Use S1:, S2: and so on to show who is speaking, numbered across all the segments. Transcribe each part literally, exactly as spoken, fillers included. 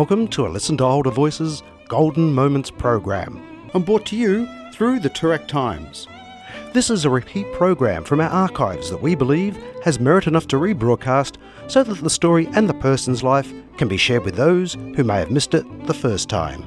S1: Welcome to a Listen to Older Voices Golden Moments program.
S2: And brought to you through the Toorak Times.
S1: This is a repeat program from our archives that we believe has merit enough to rebroadcast so that the story and the person's life can be shared with those who may have missed it the first time.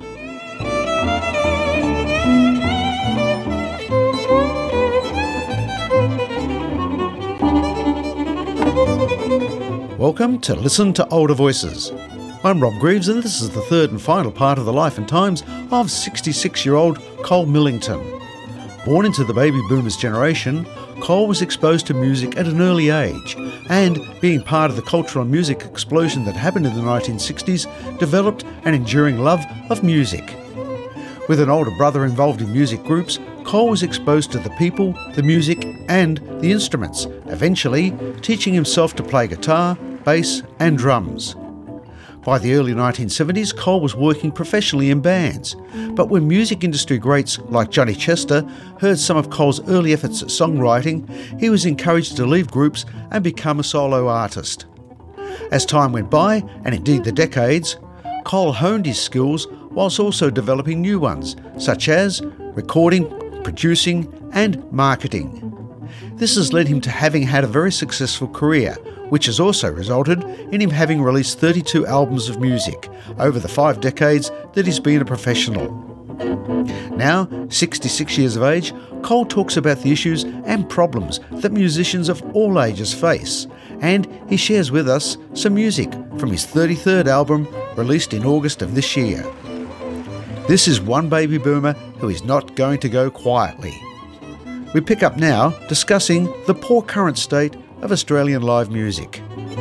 S2: Welcome to Listen to Older Voices. I'm Rob Greaves, and this is the third and final part of the life and times of sixty-six-year-old Col Millington. Born into the baby boomers generation, Col was exposed to music at an early age, and being part of the cultural and music explosion that happened in the nineteen sixties, developed an enduring love of music. With an older brother involved in music groups, Col was exposed to the people, the music, and the instruments, eventually teaching himself to play guitar, bass, and drums. By the early nineteen seventies, Col was working professionally in bands, but when music industry greats like Johnny Chester heard some of Col's early efforts at songwriting, he was encouraged to leave groups and become a solo artist. As time went by, and indeed the decades, Col honed his skills whilst also developing new ones, such as recording, producing, and marketing. This has led him to having had a very successful career, which has also resulted in him having released thirty-two albums of music over the five decades that he's been a professional. Now, sixty-six years of age, Col talks about the issues and problems that musicians of all ages face, and he shares with us some music from his thirty-third album released in August of this year. This is one baby boomer who is not going to go quietly. We pick up now discussing the poor current state of Australian live music.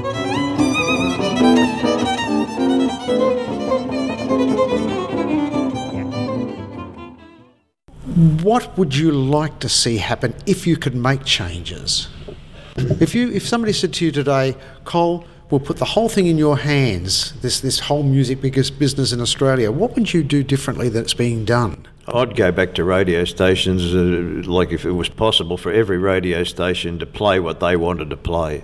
S2: What would you like to see happen if you could make changes? If you, if somebody said to you today, Col, we'll put the whole thing in your hands, this, this whole music biggest business in Australia, what would you do differently that's being done?
S3: I'd go back to radio stations, uh, like if it was possible for every radio station to play what they wanted to play.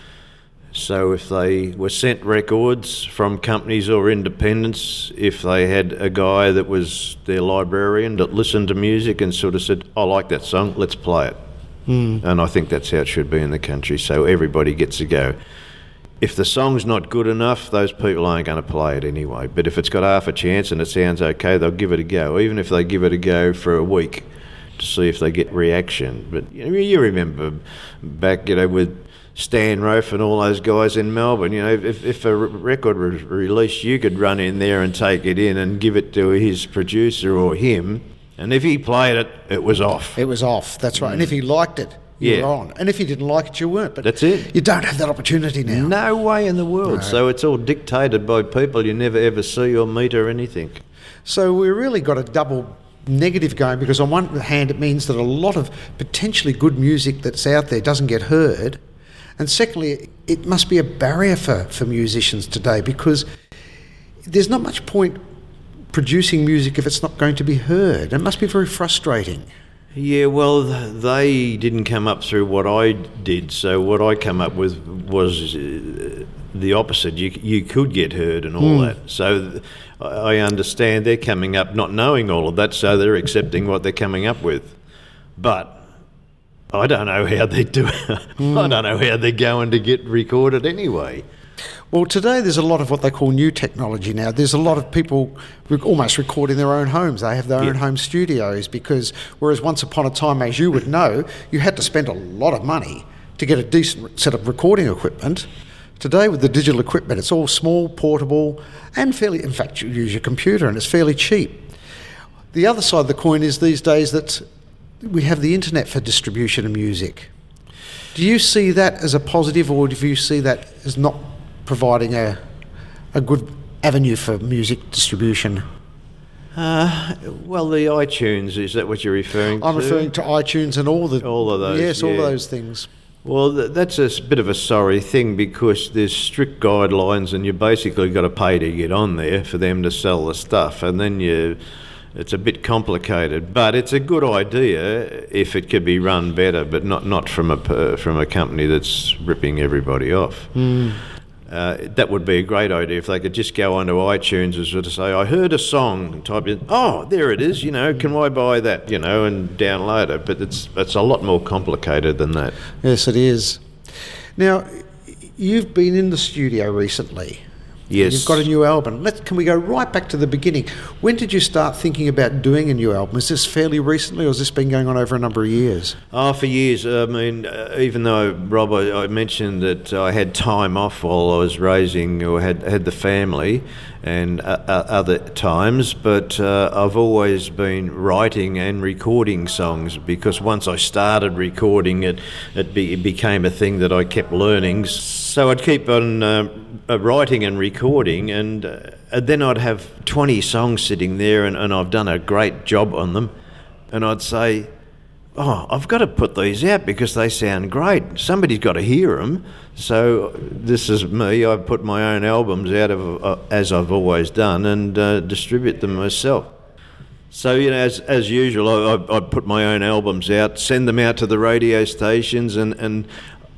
S3: So if they were sent records from companies or independents, if they had a guy that was their librarian that listened to music and sort of said, I like that song, let's play it. Mm. And I think that's how it should be in the country, so everybody gets a go. If the song's not good enough, those people aren't going to play it anyway. But if it's got half a chance and it sounds okay, they'll give it a go, even if they give it a go for a week to see if they get reaction. But you know, you remember back, you know, with Stan Rofe and all those guys in Melbourne, you know, if, if a record was released, you could run in there and take it in and give it to his producer or him, and if he played it, it was off.
S2: It was off, that's right. Mm. And if he liked it, you
S3: yeah.
S2: were on. And if you didn't like it, you weren't. But
S3: that's it.
S2: You don't have that opportunity now.
S3: No way in the world. No. So it's all dictated by people you never ever see or meet or anything.
S2: So we really got a double negative going, because on one hand it means that a lot of potentially good music that's out there doesn't get heard. And secondly, it must be a barrier for, for musicians today, because there's not much point producing music if it's not going to be heard. It must be very frustrating.
S3: Yeah, well, they didn't come up through what I did, so what I come up with was uh, the opposite. You you could get heard and all mm. that. So th- I understand they're coming up not knowing all of that, so they're accepting what they're coming up with. But I don't know how they do it. Mm. I don't know how they're going to get recorded anyway.
S2: Well, today there's a lot of what they call new technology now. There's a lot of people rec- almost record in their own homes. They have their yeah. own home studios, because whereas once upon a time, as you would know, you had to spend a lot of money to get a decent set of recording equipment. Today with the digital equipment, it's all small, portable, and fairly, in fact, you use your computer and it's fairly cheap. The other side of the coin is these days that we have the internet for distribution of music. Do you see that as a positive, or do you see that as not providing a a good avenue for music distribution?
S3: Uh, well, the iTunes, is that what you're referring
S2: I'm
S3: to? I'm
S2: referring to iTunes and all the...
S3: All of those,
S2: Yes,
S3: yeah.
S2: all of those things.
S3: Well, th- that's a bit of a sorry thing, because there's strict guidelines and you basically got to pay to get on there for them to sell the stuff, and then you... It's a bit complicated, but it's a good idea if it could be run better, but not, not from a from a company that's ripping everybody off.
S2: Mm.
S3: Uh, that would be a great idea if they could just go onto iTunes and sort of say, I heard a song, and type in, oh, there it is, you know, can I buy that, you know, and download it. But it's it's a lot more complicated than that.
S2: Yes, it is. Now, you've been in the studio recently.
S3: Yes.
S2: You've got a new album. Let's, can we go right back to the beginning? When did you start thinking about doing a new album? Is this fairly recently, or has this been going on over a number of years?
S3: Oh, for years. I mean, uh, even though, Rob, I, I mentioned that I had time off while I was raising, or had, had the family and uh, uh, other times, but uh, I've always been writing and recording songs, because once I started recording it, it, be, it became a thing that I kept learning. So I'd keep on uh, uh, writing and recording, and, uh, and then I'd have twenty songs sitting there, and, and I've done a great job on them, and I'd say, oh, I've got to put these out because they sound great. Somebody's got to hear them. So this is me. I put my own albums out of uh, as I've always done, and uh, distribute them myself. So, you know, as as usual, I, I put my own albums out, send them out to the radio stations, and and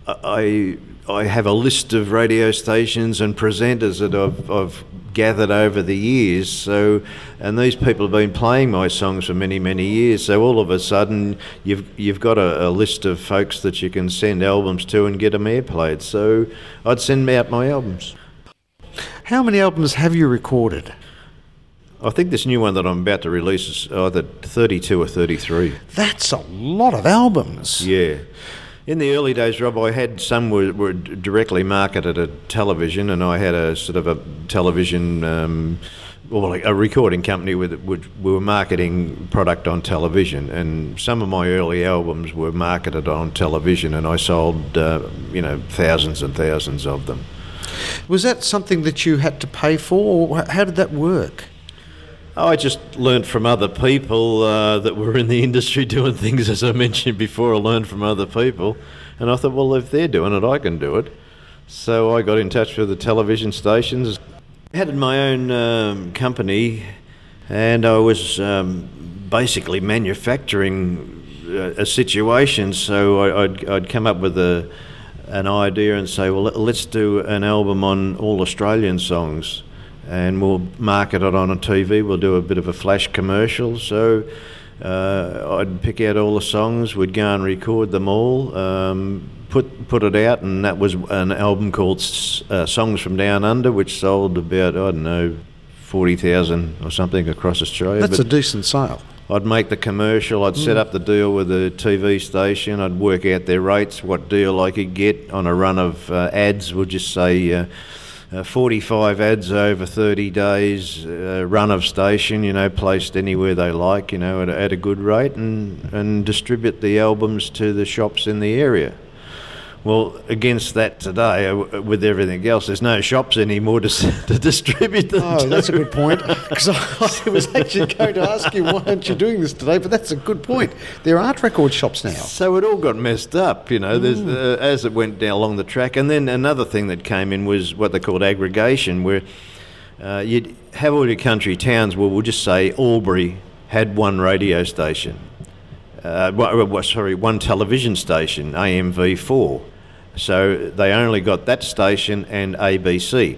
S3: I I have a list of radio stations and presenters that I've I've gathered over the years. So, and these people have been playing my songs for many, many years. So all of a sudden, you've you've got a, a list of folks that you can send albums to and get them airplayed. So I'd send out my albums.
S2: How many albums have you recorded?
S3: I think this new one that I'm about to release is either thirty-two or thirty-three.
S2: That's a lot of albums.
S3: Yeah. In the early days, Rob, I had some were, were directly marketed at television, and I had a sort of a television, um, or like a recording company with which we were marketing product on television. And some of my early albums were marketed on television, and I sold, uh, you know, thousands and thousands of them.
S2: Was that something that you had to pay for, or how did that work?
S3: I just learned from other people uh, that were in the industry doing things, as I mentioned before. I learned from other people, and I thought, well, if they're doing it, I can do it. So I got in touch with the television stations. I had my own um, company, and I was um, basically manufacturing a, a situation. So I, I'd, I'd come up with a, an idea and say, well, let's do an album on all Australian songs, and we'll market it on a T V. We'll do a bit of a flash commercial. So uh, I'd pick out all the songs, we'd go and record them all, um, put put it out, and that was an album called uh, Songs from Down Under, which sold about, I don't know, forty thousand or something across Australia.
S2: That's
S3: but
S2: a decent sale.
S3: I'd make the commercial, I'd mm. set up the deal with the T V station, I'd work out their rates, what deal I could get on a run of uh, ads. We'll just say uh, Uh, forty-five ads over thirty days, uh, run of station, you know, placed anywhere they like, you know, at, at a good rate, and, and distribute the albums to the shops in the area. Well, against that today, uh, with everything else, there's no shops anymore to, to distribute them
S2: Oh,
S3: to.
S2: that's a good point, because I, I was actually going to ask you, why aren't you doing this today? But that's a good point. There aren't record shops now.
S3: So it all got messed up, you know, there's, uh, as it went down along the track. And then another thing that came in was what they called aggregation, where uh, you'd have all your country towns, well, we'll just say Albury had one radio station. Uh, well, sorry, one television station, A M V four. So they only got that station and A B C.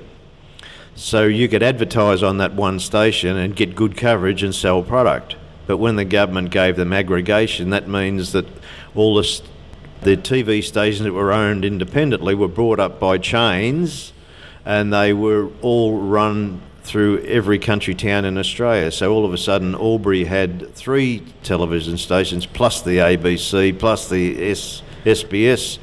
S3: So you could advertise on that one station and get good coverage and sell product. But when the government gave them aggregation, that means that all the, st- the T V stations that were owned independently were brought up by chains, and they were all run through every country town in Australia. So all of a sudden, Albury had three television stations, plus the A B C, plus the S- SBS.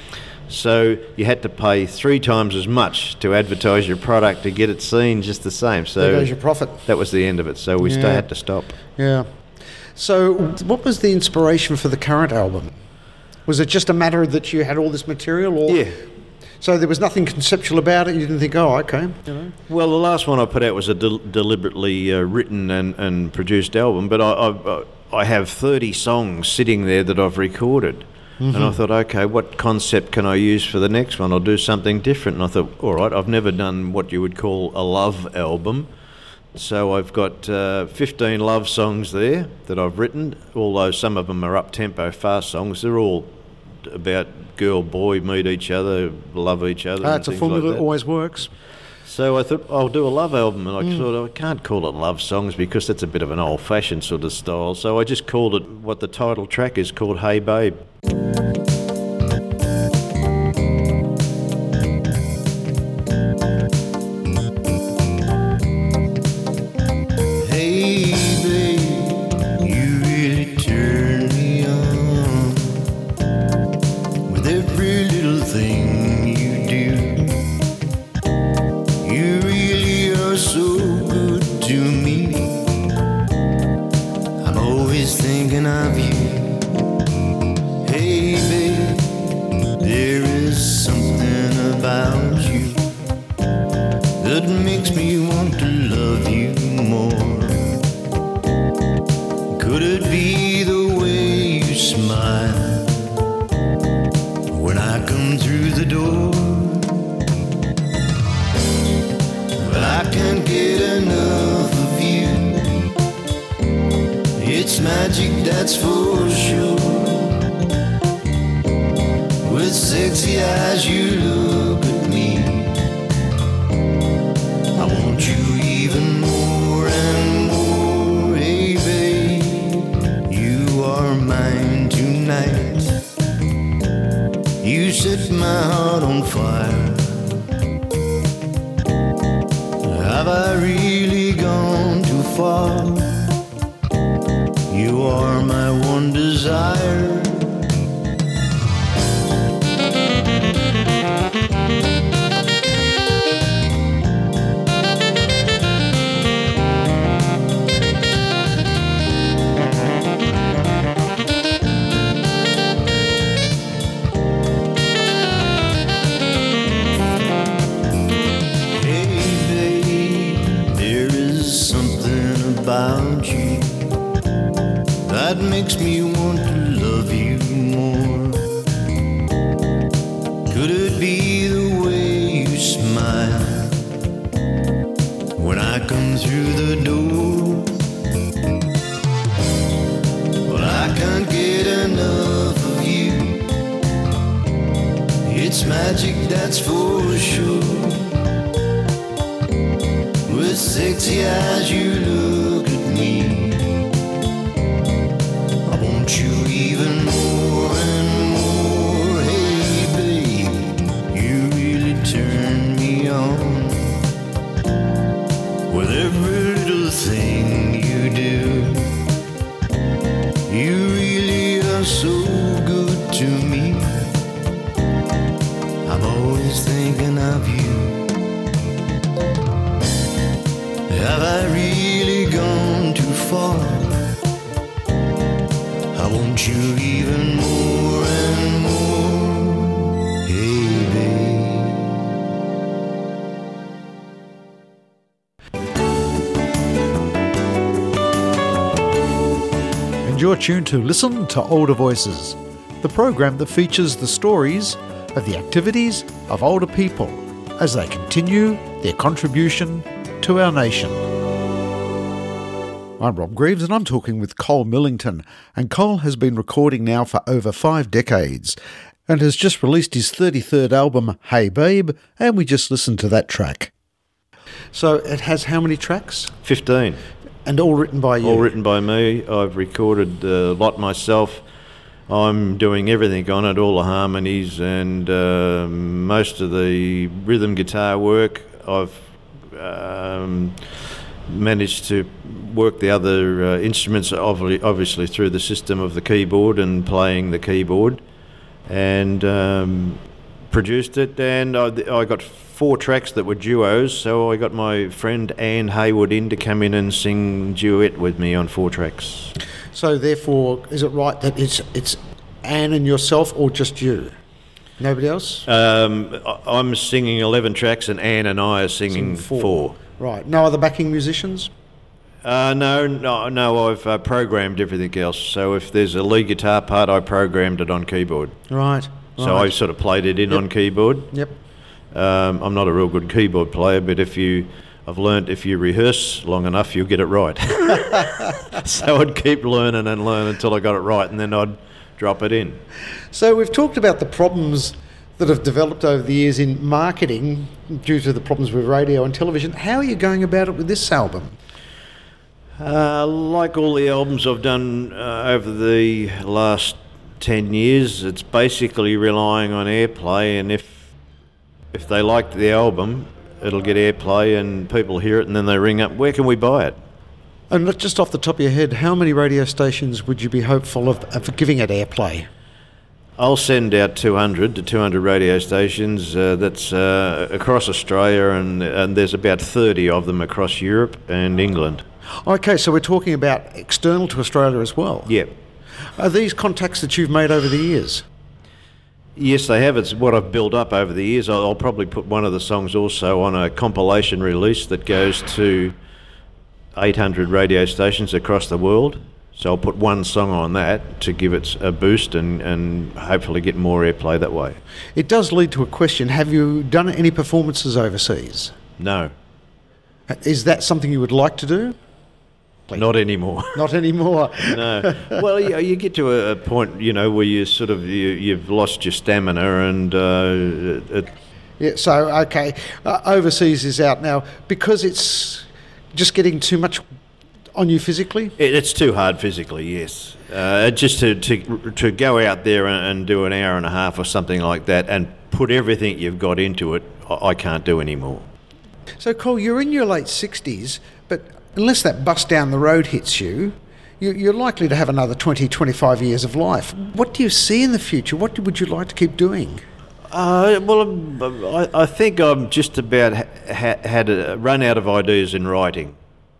S3: So you had to pay three times as much to advertise your product to get it seen just the same. So
S2: there goes your profit.
S3: That was the end of it. So we
S2: yeah.
S3: st- had to stop.
S2: Yeah. So what was the inspiration for the current album? Was it just a matter that you had all this material? Or
S3: Yeah.
S2: So there was nothing conceptual about it? You didn't think, oh, okay. You know?
S3: Well, the last one I put out was a del- deliberately uh, written and, and produced album, but I, I, I have thirty songs sitting there that I've recorded. Mm-hmm. And I thought, okay, what concept can I use for the next one? I'll do something different. And I thought, all right, I've never done what you would call a love album. So I've got uh, fifteen love songs there that I've written, although some of them are up-tempo, fast songs. They're all about girl, boy, meet each other, love each other.
S1: Ah,
S3: and
S1: it's a
S3: things
S1: formula
S3: like
S1: that
S3: that.
S1: always works.
S3: So I thought I'll do a love album, and I
S1: Mm.
S3: thought I can't call it love songs because that's a bit of an old-fashioned sort of style. So I just called it what the title track is called, Hey Babe.
S4: Hey babe, you really turn me on with every little thing you do. You really are so good to me. I'm always thinking of you. Hey babe, there is something about you that makes me want to love you more. Could it be the way you smile when I come through the door? But I can't get enough of you. It's magic, that's for sure. With sexy eyes you look at me. I want you even more and more. Hey babe, you are mine tonight. You set my heart on fire. Have I really gone too far? You are my one desire. About you that makes me want to love you more. Could it be the way you smile when I come through the door? Well, I can't get enough of you. It's magic, that's for sure. With sexy eyes you look at me. I want you even more and more. Hey babe, you really turn me on with every little thing you do. You really are so good to me. I'm always thinking of you. Have I really gone too far? I want you even more and more. Hey babe.
S2: And you're tuned to Listen to Older Voices, the program that features the stories of the activities of older people as they continue their contribution to our nation. I'm Rob Greaves and I'm talking with Cole Millington, and Cole has been recording now for over five decades and has just released his thirty-third album, Hey Babe, and we just listened to that track. So it has how many tracks?
S3: fifteen.
S2: And all written by you?
S3: All written by me. I've recorded a lot myself. I'm doing everything on it, all the harmonies and uh, most of the rhythm guitar work. I've um, managed to work the other uh, instruments obviously through the system of the keyboard and playing the keyboard, and um, produced it. And I, I got four tracks that were duos, so I got my friend Anne Hayward in to come in and sing duet with me on four tracks.
S1: So therefore, is it right that it's it's Anne and yourself, or just you? Nobody else?
S3: Um, I- I'm singing eleven tracks and Anne and I are singing
S1: Four.
S3: four.
S1: Right. No other backing musicians?
S3: Uh, no, no, no. I've uh, programmed everything else. So if there's a lead guitar part, I programmed it on keyboard.
S1: Right.
S3: So I
S1: right.
S3: sort of played it in
S1: Yep.
S3: on keyboard.
S1: Yep.
S3: Um, I'm not a real good keyboard player, but if you, I've learned if you rehearse long enough, you'll get it right. So I'd keep learning and learning until I got it right, and then I'd drop it in.
S2: So we've talked about the problems that have developed over the years in marketing due to the problems with radio and television. How are you going about it with this album?
S3: Uh, like all the albums I've done uh, over the last ten years, it's basically relying on airplay, and if if they like the album, it'll get airplay and people hear it and then they ring up, where can we buy it?
S2: And look, just off the top of your head, how many radio stations would you be hopeful of, of giving it airplay?
S3: I'll send out two hundred to two hundred radio stations. Uh, that's uh, across Australia, and, and there's about thirty of them across Europe and England.
S2: Okay, so we're talking about external to Australia as well.
S3: Yep.
S2: Are these contacts that you've made over the years?
S3: Yes, they have. It's what I've built up over the years. I'll probably put one of the songs also on a compilation release that goes to eight hundred radio stations across the world. So I'll put one song on that to give it a boost and, and hopefully get more airplay that way.
S2: It does lead to a question. Have you done any performances overseas?
S3: No.
S2: Is that something you would like to do? Please.
S3: Not anymore.
S2: Not anymore.
S3: No. Well, you, you get to a, a point, you know, where you sort of, you, you've lost your stamina and uh, it,
S2: Yeah, so, okay, uh, overseas is out now because it's just getting too much on you physically?
S3: It, it's too hard physically, yes. Uh, just to, to to go out there and, and do an hour and a half or something like that and put everything you've got into it, I, I can't do anymore.
S2: So, Cole, you're in your late sixties, but unless that bus down the road hits you, you you're likely to have another twenty, twenty-five years of life. What do you see in the future? What would you like to keep doing?
S3: Uh, well, um, I, I think I'm just about ha- ha- had a run out of ideas in writing.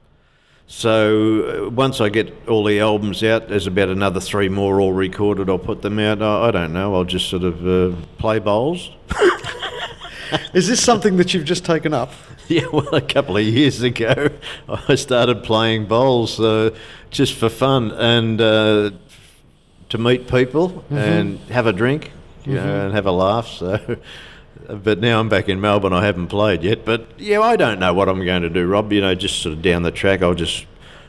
S3: So uh, once I get all the albums out, there's about another three more all recorded. I'll put them out. I, I don't know. I'll just sort of uh, play bowls.
S2: Is this something that you've just taken up?
S3: Yeah, well, a couple of years ago, I started playing bowls uh, just for fun and uh, to meet people mm-hmm. and have a drink, you mm-hmm. know, and have a laugh. So, but now I'm back in Melbourne. I haven't played yet, but yeah, I don't know what I'm going to do, Rob. You know, just sort of down the track, I'll just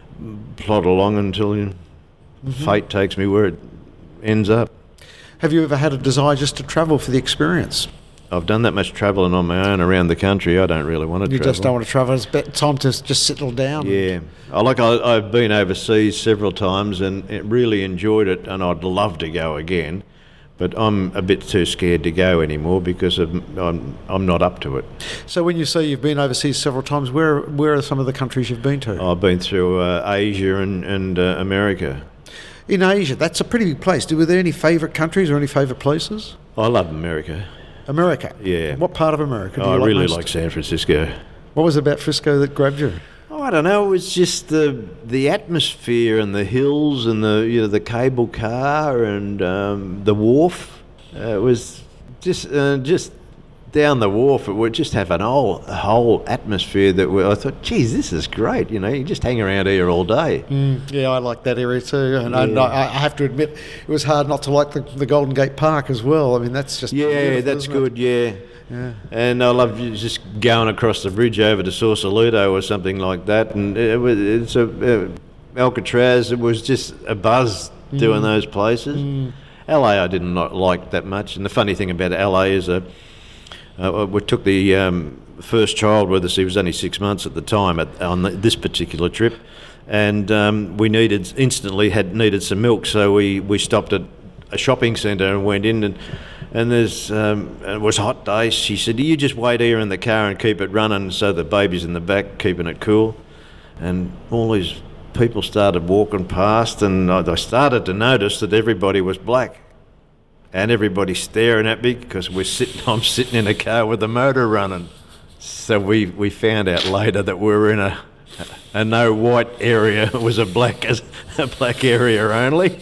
S3: plod along until you know, mm-hmm. fate takes me where it ends up.
S2: Have you ever had a desire just to travel for the experience?
S3: I've done that much travelling on my own around the country. I don't really want to
S2: you
S3: travel.
S2: You just don't want to travel. It's time to just settle down.
S3: Yeah. I like. I, I've been overseas several times and it really enjoyed it, and I'd love to go again. But I'm a bit too scared to go anymore because of, I'm I'm not up to it.
S2: So when you say you've been overseas several times, where where are some of the countries you've been to?
S3: I've been through uh, Asia and, and uh, America.
S2: In Asia, that's a pretty big place. Were there any favourite countries or any favourite places?
S3: I love America.
S2: America?
S3: Yeah.
S2: What part of America do
S3: oh,
S2: you like
S3: I really
S2: most?
S3: like San Francisco.
S2: What was it about Frisco that grabbed you?
S3: Oh, I don't know. It was just the the atmosphere and the hills and the you know the cable car and um, the wharf. Uh, it was just uh, just down the wharf. It would just have an whole a whole atmosphere that we, I thought, geez, this is great. You know, you just hang around here all day.
S2: Mm, yeah, I like that area too. And
S3: yeah.
S2: I, I have to admit, it was hard not to like the, the Golden Gate Park as well. I mean, that's just
S3: yeah, that's good. It? Yeah. Yeah. And I love just going across the bridge over to Sausalito or something like that. And it was, it's a uh, Alcatraz. It was just a buzz mm. doing those places. Mm. L A I didn't like that much. And the funny thing about L A is uh, uh, we took the um, first child with us. He was only six months at the time at, on the, this particular trip, and um, we needed instantly had needed some milk. So we, we stopped at a shopping centre and went in and. And there's, um, it was a hot day. She said, you just wait here in the car and keep it running so the baby's in the back, keeping it cool. And all these people started walking past, and I started to notice that everybody was black. And everybody staring at me because we're sitting, I'm sitting in a car with the motor running. So we, we found out later that we were in a, a no white area. It was a black, a black area only.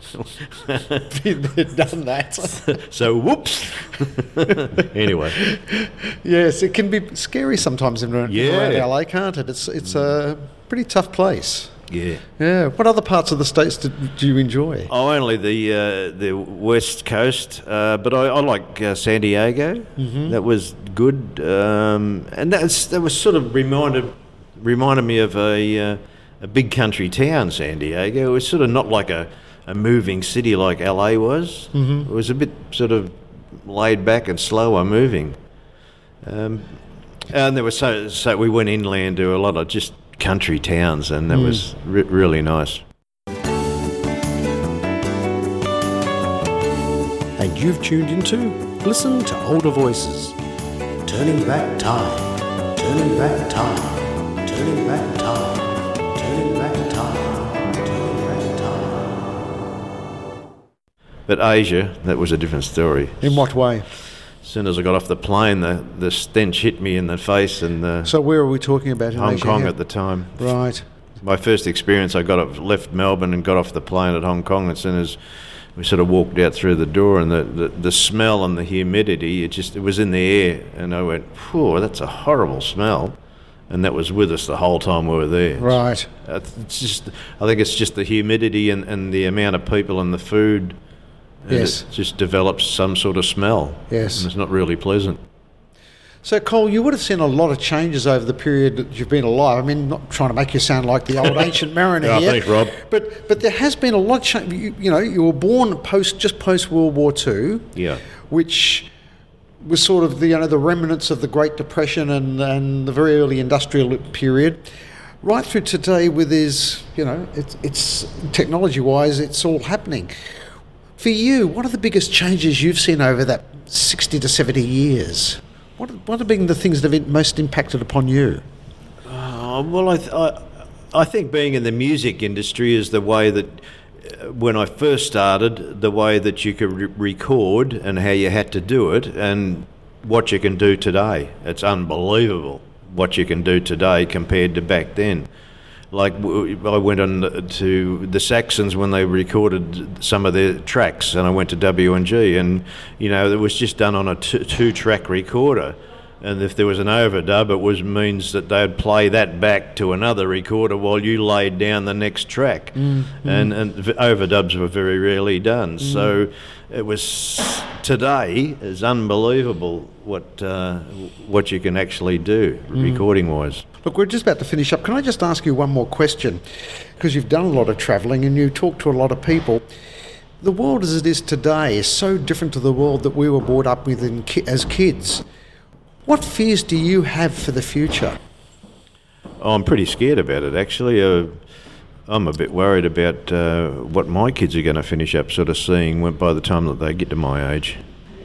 S2: They've done that.
S3: So, whoops. Anyway.
S2: Yes, it can be scary sometimes in
S3: yeah.
S2: around L A, can't it? It's it's a pretty tough place.
S3: Yeah.
S2: Yeah. What other parts of the States do, do you enjoy?
S3: Oh, only the uh, the West Coast, uh, but I, I like uh, San Diego. Mm-hmm. That was good, um, and that's that was sort of reminded reminded me of a uh, a big country town, San Diego. It was sort of not like a a moving city like L A was. Mm-hmm. It was a bit sort of laid back and slower moving. Um, and there was so so we went inland to a lot of just country towns, and that mm. was re- really nice.
S1: And you've tuned into Listen to Older Voices. Turning back time, turning back time, turning back time, turning back time, turning back time.
S3: But Asia, that was a different story.
S2: In what way?
S3: As soon as I got off the plane, the, the stench hit me in the face. And the
S2: So where are we talking about in
S3: Hong
S2: Asia
S3: Kong
S2: here?
S3: at the time.
S2: Right.
S3: My first experience, I got up, left Melbourne and got off the plane at Hong Kong. As soon as we sort of walked out through the door, and the, the, the smell and the humidity, it just it was in the air, and I went, "Phew, that's a horrible smell," and that was with us the whole time we were there.
S2: Right.
S3: It's, it's just, I think it's just the humidity and, and the amount of people and the food. And
S2: Yes.
S3: it just develops some sort of smell.
S2: Yes.
S3: And it's not really pleasant.
S2: So, Cole, you would have seen a lot of changes over the period that you've been alive. I mean, not trying to make you sound like the old ancient mariner
S3: Yeah,
S2: here.
S3: thanks, Rob.
S2: But but there has been a lot of change. You, you know, you were born post just post World War Two,
S3: Yeah.
S2: which was sort of the you know the remnants of the Great Depression and and the very early industrial period, right through today with his you know it's it's technology wise it's all happening. For you, what are the biggest changes you've seen over that sixty to seventy years? What what have been the things that have most impacted upon you?
S3: Uh, well, I, th- I I think being in the music industry is the way that uh, when I first started, the way that you could re- record and how you had to do it, and what you can do today. It's unbelievable what you can do today compared to back then. Like w- I went on to the Saxons when they recorded some of their tracks, and I went to W and G, and you know it was just done on a t- two-track recorder, and if there was an overdub, it was means that they'd play that back to another recorder while you laid down the next track, mm, and mm. and v- overdubs were very rarely done. Mm. So it was today is unbelievable what uh, what you can actually do mm. recording-wise.
S2: Look, we're just about to finish up. Can I just ask you one more question? Because you've done a lot of travelling and you talk to a lot of people. The world as it is today is so different to the world that we were brought up with in ki- as kids. What fears do you have for the future?
S3: Oh, I'm pretty scared about it, actually. Uh, I'm a bit worried about uh, what my kids are going to finish up sort of seeing when, by the time that they get to my age.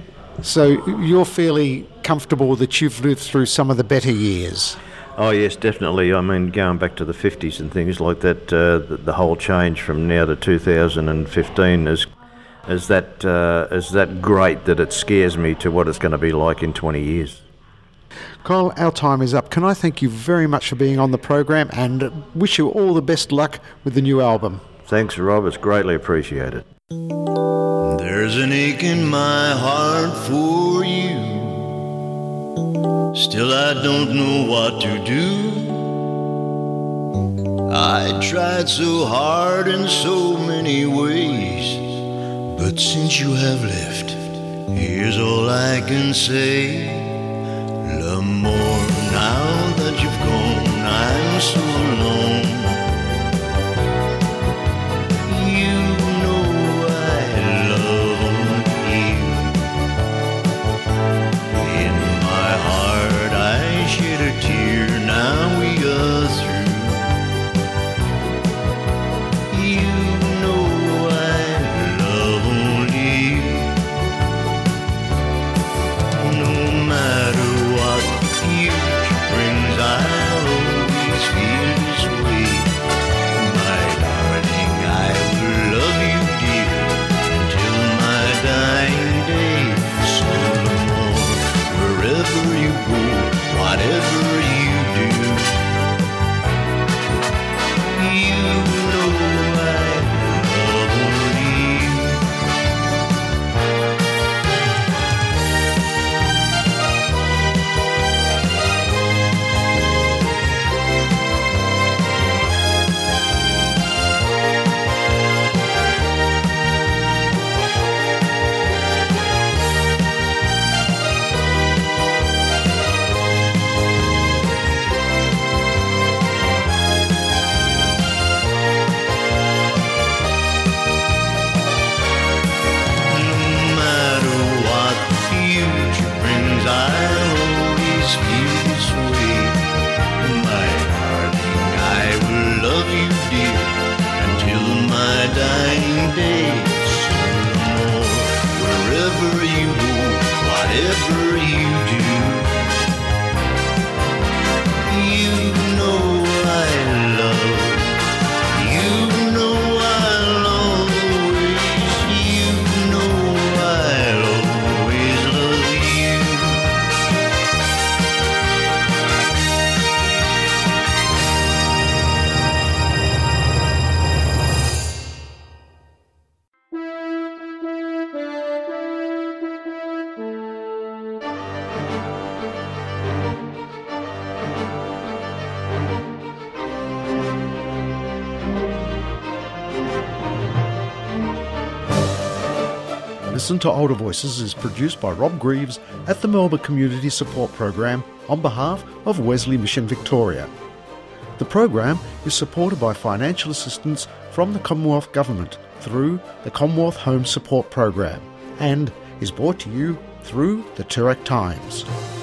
S2: So you're fairly comfortable that you've lived through some of the better years?
S3: Oh yes, definitely. I mean, going back to the fifties and things like that, uh, the, the whole change from now to two thousand fifteen is is that uh, is that great that it scares me to what it's going to be like in twenty years.
S2: Kyle, our time is up. Can I thank you very much for being on the program and wish you all the best luck with the new album.
S3: Thanks, Rob. It's greatly appreciated.
S4: There's an ache in my heart for you. Still I don't know what to do. I tried so hard in so many ways, but since you have left, here's all I can say. L'amour, now that you've gone, I'm so alone. You know I love only you. In my heart I shed a tear, now we are through. You know I love only you. No matter what the future brings, I'll always feel this way. whatever you do. You know I love, you know I'll always, you know I'll always love you.
S2: Listen to Older Voices is produced by Rob Greaves at the Melbourne Community Support Program on behalf of Wesley Mission Victoria. The program is supported by financial assistance from the Commonwealth Government through the Commonwealth Home Support Program and is brought to you through the Toorak Times.